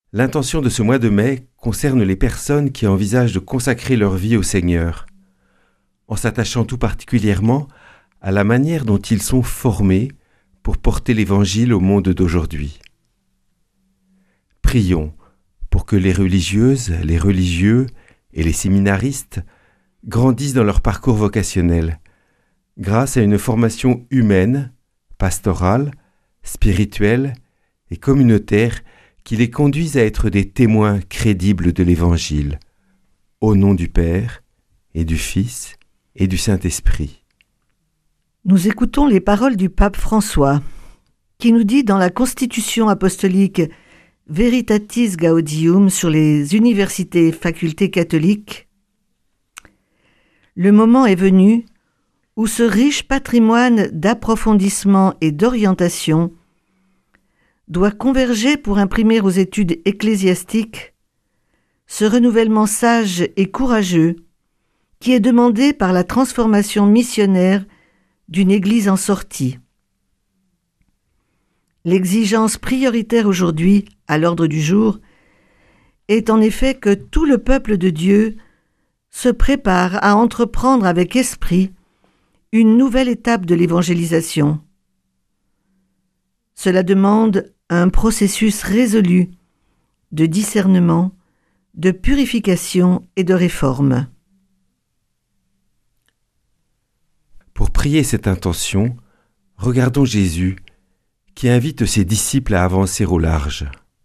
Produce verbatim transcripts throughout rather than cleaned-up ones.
L'intention de ce mois de mai concerne les personnes qui envisagent de consacrer leur vie au Seigneur, en s'attachant tout particulièrement à la manière dont ils sont formés pour porter l'Évangile au monde d'aujourd'hui. Prions pour que les religieuses, les religieux et les séminaristes grandissent dans leur parcours vocationnel, grâce à une formation humaine, pastorale, spirituelle et communautaire qui les conduise à être des témoins crédibles de l'Évangile, au nom du Père et du Fils et du Saint-Esprit. Nous écoutons les paroles du pape François, qui nous dit dans la Constitution apostolique Veritatis Gaudium sur les universités et facultés catholiques: le moment est venu où ce riche patrimoine d'approfondissement et d'orientation doit converger pour imprimer aux études ecclésiastiques ce renouvellement sage et courageux qui est demandé par la transformation missionnaire d'une Église en sortie. L'exigence prioritaire aujourd'hui, à l'ordre du jour, est en effet que tout le peuple de Dieu se prépare à entreprendre avec esprit une nouvelle étape de l'évangélisation. Cela demande un processus résolu de discernement, de purification et de réforme. Pour prier cette intention, regardons Jésus qui invite ses disciples à avancer au large.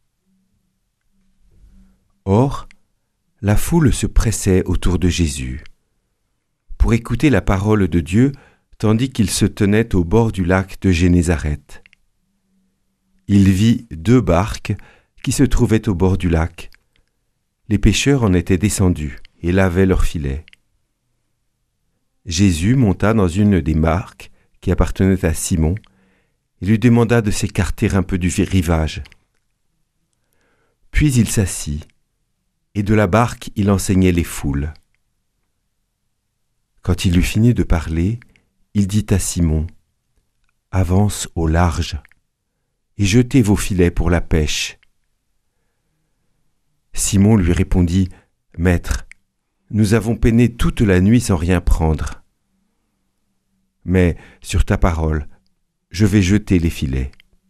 Or, la foule se pressait autour de Jésus pour écouter la parole de Dieu tandis qu'il se tenait au bord du lac de Génézareth. Il vit deux barques qui se trouvaient au bord du lac. Les pêcheurs en étaient descendus et lavaient leurs filets. Jésus monta dans une des barques qui appartenait à Simon et lui demanda de s'écarter un peu du rivage. Puis il s'assit, et de la barque il enseignait les foules. Quand il eut fini de parler, il dit à Simon: « Avance au large et jetez vos filets pour la pêche. » Simon lui répondit: « Maître, nous avons peiné toute la nuit sans rien prendre. Mais sur ta parole, je vais jeter les filets. »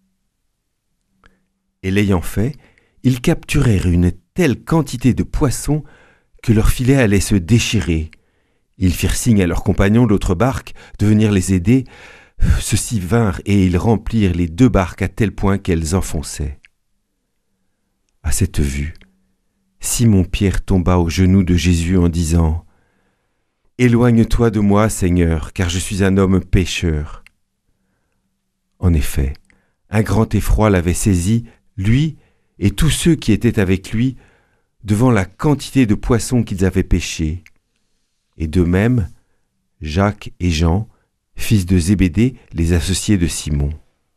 Et l'ayant fait, ils capturèrent une telle quantité de poissons que leurs filets allaient se déchirer. Ils firent signe à leurs compagnons de l'autre barque de venir les aider. Ceux-ci vinrent et ils remplirent les deux barques à tel point qu'elles enfonçaient. À cette vue, Simon-Pierre tomba aux genoux de Jésus en disant: « Éloigne-toi de moi, Seigneur, car je suis un homme pécheur. » En effet, un grand effroi l'avait saisi, lui et tous ceux qui étaient avec lui, devant la quantité de poissons qu'ils avaient pêchés. Et de même, Jacques et Jean, fils de Zébédée, les associés de Simon.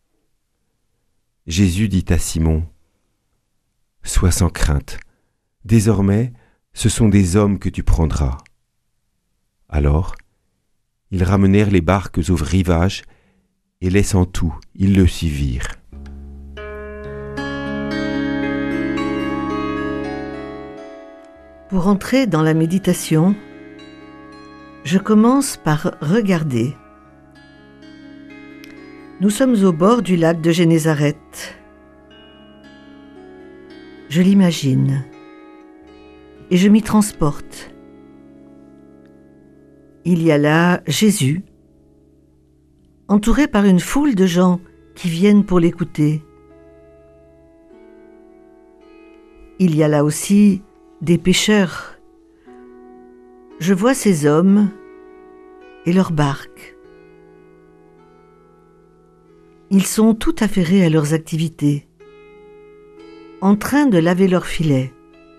Jésus dit à Simon: « Sois sans crainte, désormais ce sont des hommes que tu prendras. » Alors, ils ramenèrent les barques au rivage, et laissant tout, ils le suivirent. Pour entrer dans la méditation, je commence par regarder. Nous sommes au bord du lac de Génézareth. Je l'imagine et je m'y transporte. Il y a là Jésus, entouré par une foule de gens qui viennent pour l'écouter. Il y a là aussi des pêcheurs. Je vois ces hommes et leurs barques. Ils sont tout affairés à leurs activités, en train de laver leurs filets.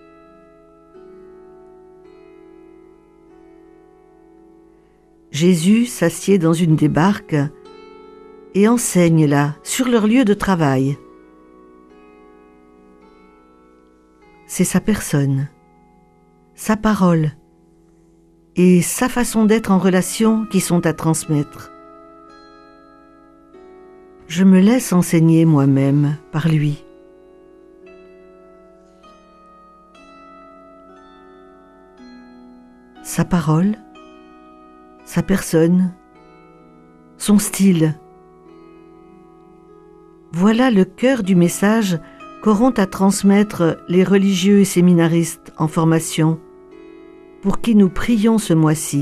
Jésus s'assied dans une des barques et enseigne là, sur leur lieu de travail. C'est sa personne, sa parole et sa façon d'être en relation qui sont à transmettre. Je me laisse enseigner moi-même par lui. sa parole, sa personne, son style. Voilà le cœur du message qu'auront à transmettre les religieux et séminaristes en formation, pour qui nous prions ce mois-ci.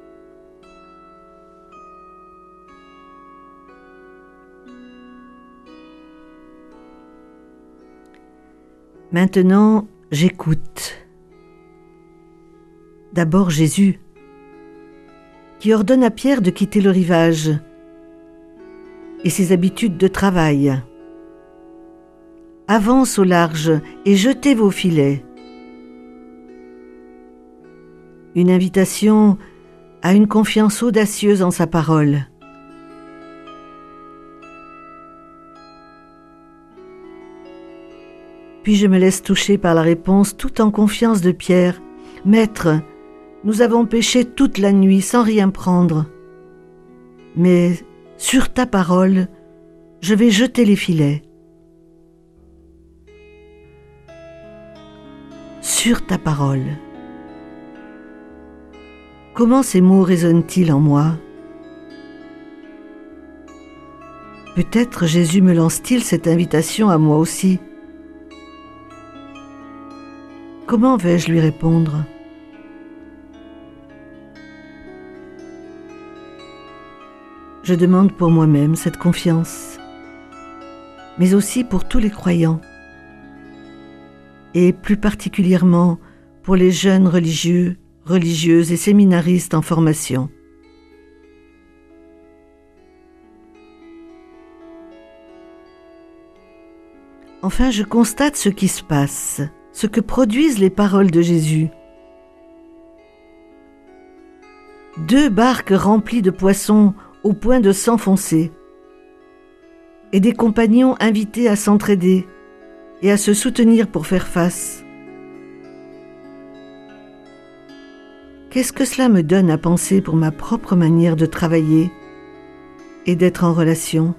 Maintenant, j'écoute. D'abord Jésus, qui ordonne à Pierre de quitter le rivage et ses habitudes de travail. Avance au large et jetez vos filets. Une invitation à une confiance audacieuse en sa parole. Puis je me laisse toucher par la réponse tout en confiance de Pierre. « Maître, nous avons péché toute la nuit sans rien prendre. Mais sur ta parole, je vais jeter les filets. » Sur ta parole. Comment ces mots résonnent-ils en moi? Peut-être Jésus me lance-t-il cette invitation à moi aussi. Comment vais-je lui répondre? Je demande pour moi-même cette confiance, mais aussi pour tous les croyants, et plus particulièrement pour les jeunes religieux, religieuses et séminaristes en formation. Enfin, je constate ce qui se passe, ce que produisent les paroles de Jésus. Deux barques remplies de poissons au point de s'enfoncer, et des compagnons invités à s'entraider et à se soutenir pour faire face. Qu'est-ce que cela me donne à penser pour ma propre manière de travailler et d'être en relation?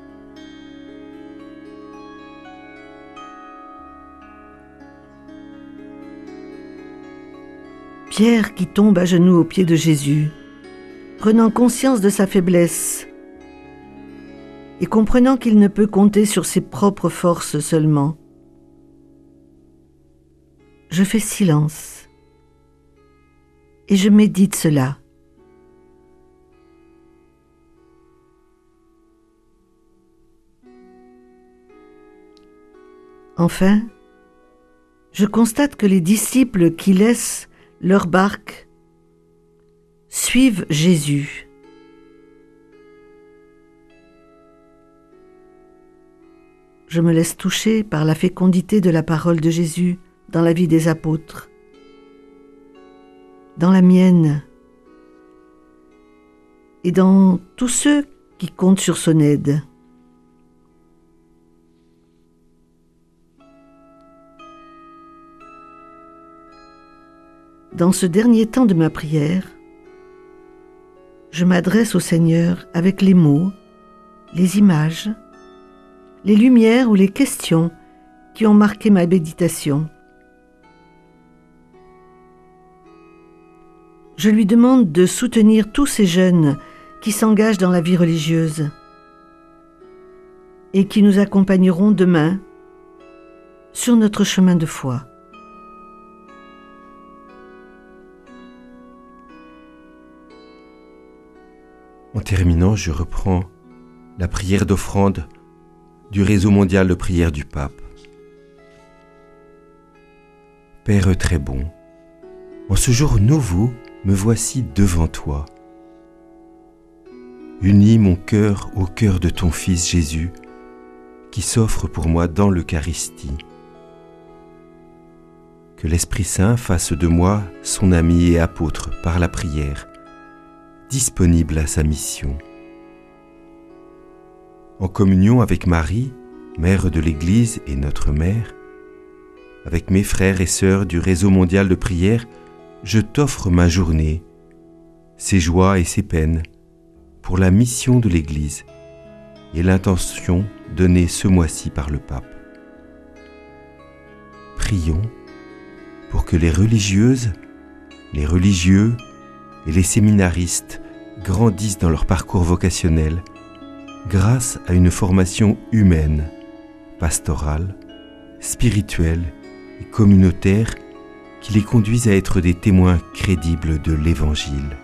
Pierre qui tombe à genoux aux pieds de Jésus, prenant conscience de sa faiblesse et comprenant qu'il ne peut compter sur ses propres forces seulement. Je fais silence et je médite cela. Enfin, je constate que les disciples qui laissent leur barque suivent Jésus. Je me laisse toucher par la fécondité de la parole de Jésus dans la vie des apôtres, dans la mienne et dans tous ceux qui comptent sur son aide. Dans ce dernier temps de ma prière, je m'adresse au Seigneur avec les mots, les images, les lumières ou les questions qui ont marqué ma méditation. Je lui demande de soutenir tous ces jeunes qui s'engagent dans la vie religieuse et qui nous accompagneront demain sur notre chemin de foi. En terminant, je reprends la prière d'offrande du réseau mondial de prière du pape. Père très bon, en ce jour nouveau, me voici devant toi. Unis mon cœur au cœur de ton Fils Jésus, qui s'offre pour moi dans l'Eucharistie. Que l'Esprit Saint fasse de moi son ami et apôtre par la prière, disponible à sa mission. En communion avec Marie, Mère de l'Église et notre Mère, avec mes frères et sœurs du réseau mondial de prière, je t'offre ma journée, ses joies et ses peines, pour la mission de l'Église et l'intention donnée ce mois-ci par le pape. Prions pour que les religieuses, les religieux et les séminaristes grandissent dans leur parcours vocationnel grâce à une formation humaine, pastorale, spirituelle et communautaire qui les conduisent à être des témoins crédibles de l'Évangile.